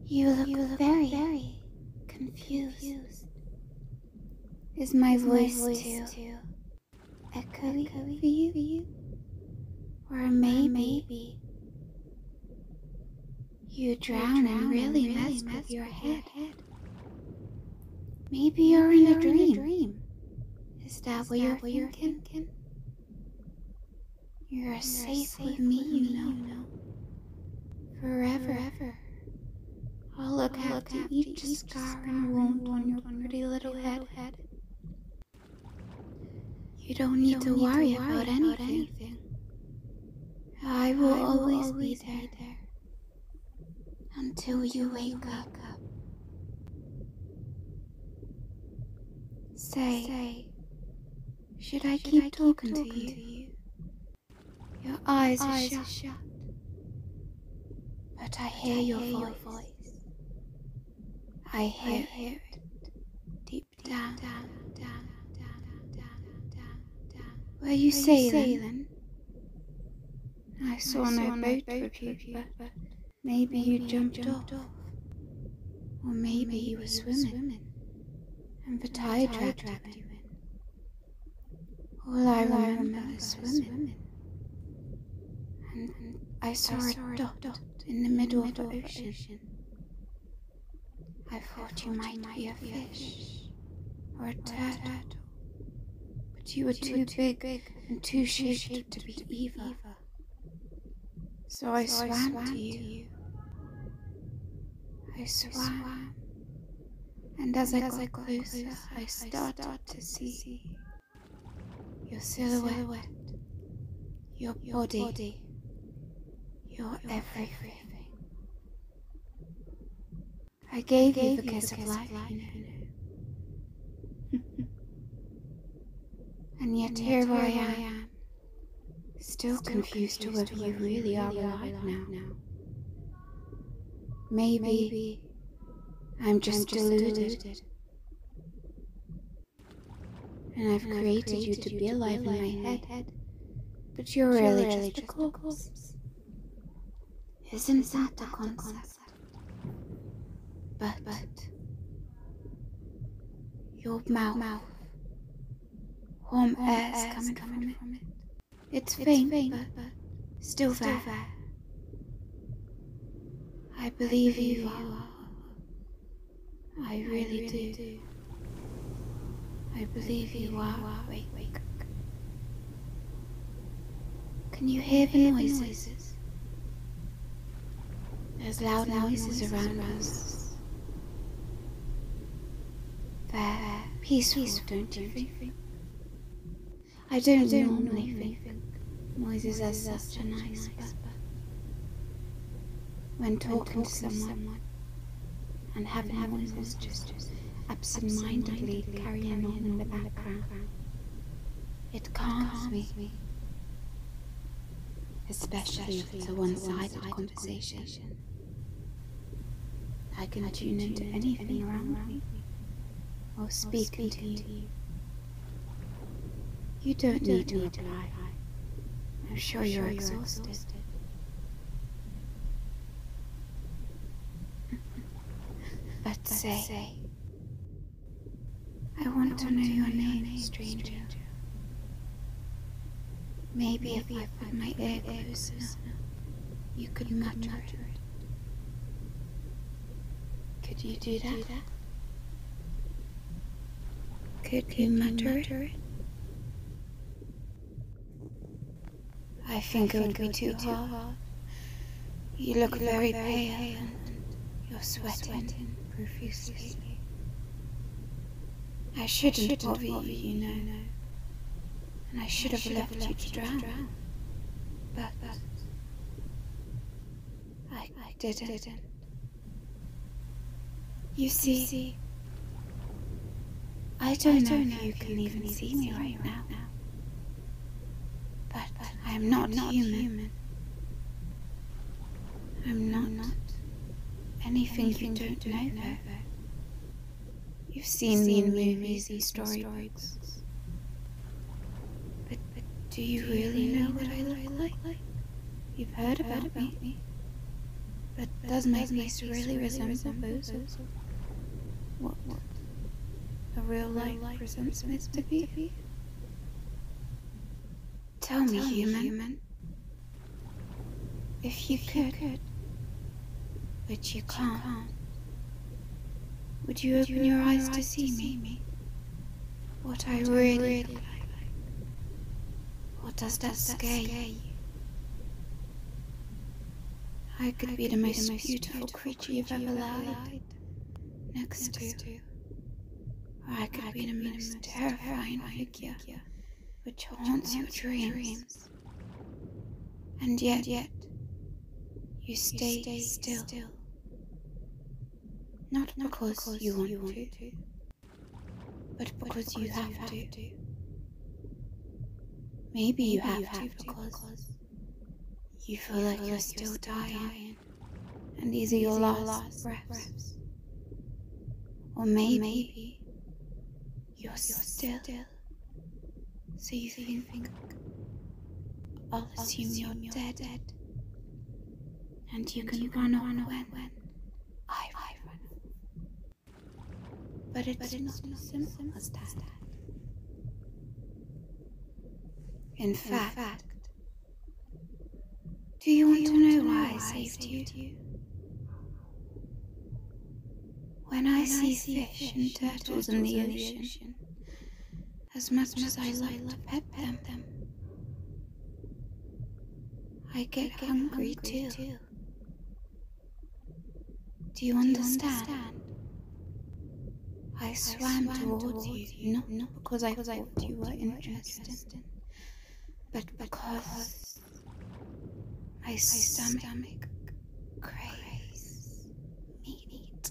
You look very confused. Is my voice too echoey for you? Or maybe you drown and really mess with your head. Maybe you're in a dream. Is that what you're thinking? You're safe with me, you know. Forever. I'll look after each scar and wound on your pretty little head. You don't need to worry about anything. I will always be there until you wake up. Say, should I keep talking to you? Your eyes are shut, but I hear your voice. I hear it deep down. Were you sailing? I saw no boat with you, but maybe you jumped off. Or maybe you were swimming, and the tide dragged you in. All I remember is swimming, and I saw a dot in the middle of the ocean. I thought you might be a fish, or a turtle, but you were too big and too shaped to be either. So I swam to you. I swam, and as I got closer, I started to see your silhouette, your body, your everything. I gave you the kiss of life, you know. And yet here I am, still confused to whether you really are alive now. Maybe I'm just deluded. And I've created you to be alive in my head, but you're really just a corpse. Isn't that the concept? But your mouth, warm air's coming from it. It's faint, but still there. I believe you are. I really do. I believe you are awake. Can you hear the noises? There's loud noises around us. They're peaceful, don't you think? I don't normally think noises are such a nice, but when talking to someone and having noises just absent-mindedly carrying on in the background, it calms me. Especially if it's a one-sided conversation. I can tune into anything around me, or speaking to you. You don't need to reply. I'm sure you're exhausted. But say, I want to know your name, stranger. Maybe if I put my ear closer, you could mutter it. Could you do that? Could you mutter it? I think it would be too hard. You look very pale and you're sweating profusely. I shouldn't bother you, know. And I should have left you to drown. But I didn't. You see, I don't know if you can even see me right now. But I am not human. I'm not anything you don't know, though. You've seen me in movies and storybooks. But do you really know what I look like? You've heard about me. But does my face really resemble those of what a real life presents me to be? Tell me, human, if you could, but you can't, would you open your eyes to see me? What I really look like? Or does that scare you? I could be the most beautiful creature you've ever lied next to. Or I could be the most terrifying figure which haunts your dreams. And yet, you stay still. Not because you want to, but because you have to. Maybe you have to because you feel like you're still dying, and these are your last breaths. Or maybe you're still, so you think, I'll assume you're dead, and you can run off when I run. But it's not as simple as that. In fact, do you want to know why I saved you? When I see fish and turtles in the ocean, as much as I like to pet them, I get hungry too. Do you understand? I swam towards you, not because I thought you were interesting, but because my stomach craves meat.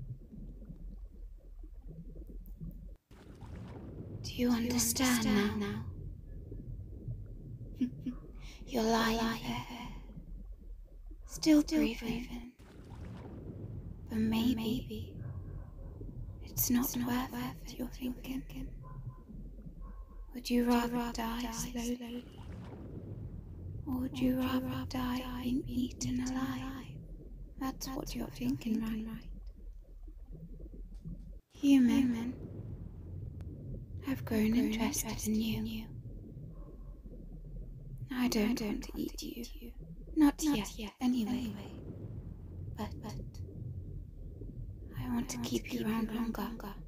Do you understand now? You're lying there, still breathing, but maybe it's not worth it, you're thinking. Would you rather die slowly? Or would you rather die being eaten alive? That's what you're thinking, right? Human, I've grown interested in you. I don't want to eat you. Not yet, anyway. But I want to keep you around longer.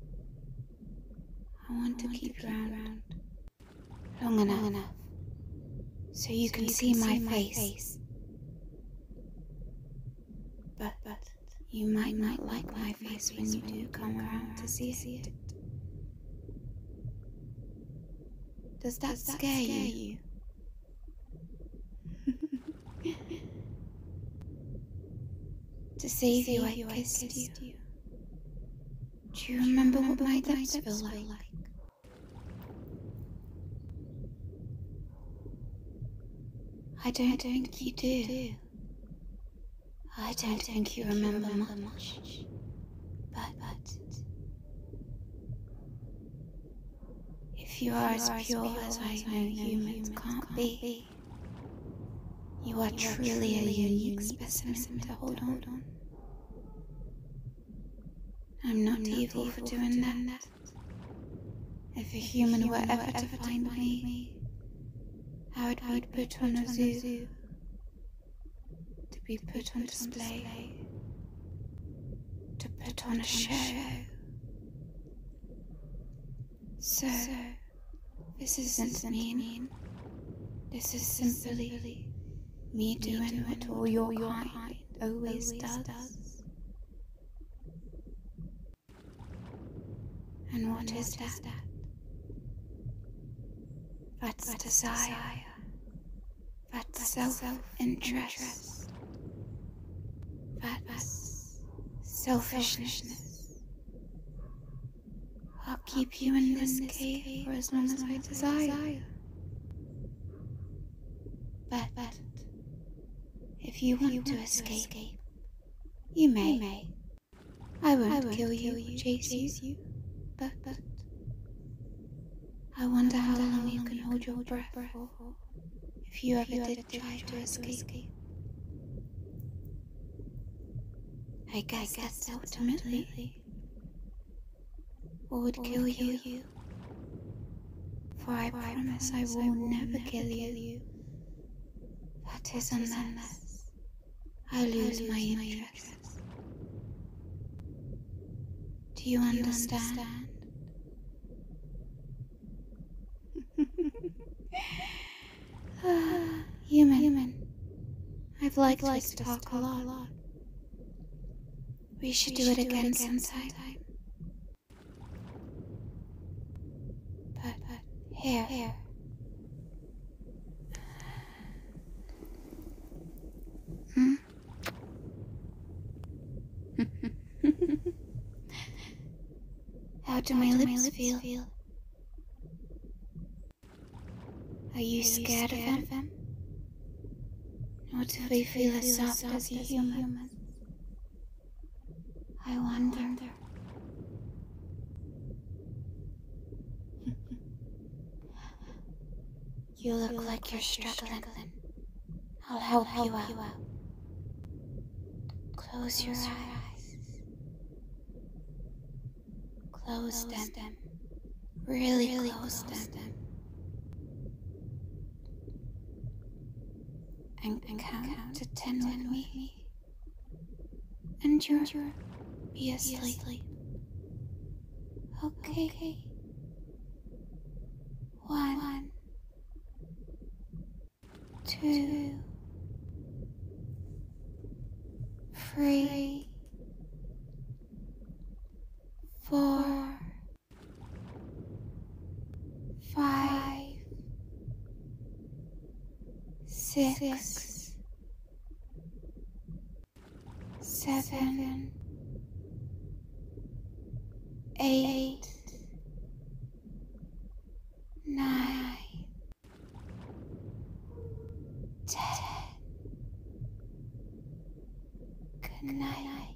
I want to keep you around long enough so you can see my face. But you might not like my face when you do come around to see it. Does that scare you? To save you, I kissed you. Do you remember what my lips feel like? I don't think you do. I don't think you remember much. But if you are as pure as I know humans can't be, you are truly a unique specimen to hold on. I'm not evil for doing that. If a human were ever to find me, I would be put on a zoo, to be put on display, to put on a show. So, this isn't mean. This is simply me doing what all your kind always does. And what is that? That's desire. That's self-interest. That's selfishness. I'll keep you in this cave for as long as I desire. But if you want to escape, you may. I won't kill you or chase you. But I wonder how long you can hold your breath for if you ever did try to escape. I guess that's ultimately what would kill you. For I promise I will never kill you. That is unless I lose my interest. Do you understand? Human, I've liked this talk a lot. We should do it again sometime. But here. How do my lips feel? Are you scared of them? Or do they feel as soft as a human? I wonder. You look like you're struggling. I'll help you out. Close your eyes. Close them. Really close them. And count to 10 with me. And you'll be asleep. Okay. 1, 2, 3, 4, 5, 6, 7, 8, 9, 10. Good night.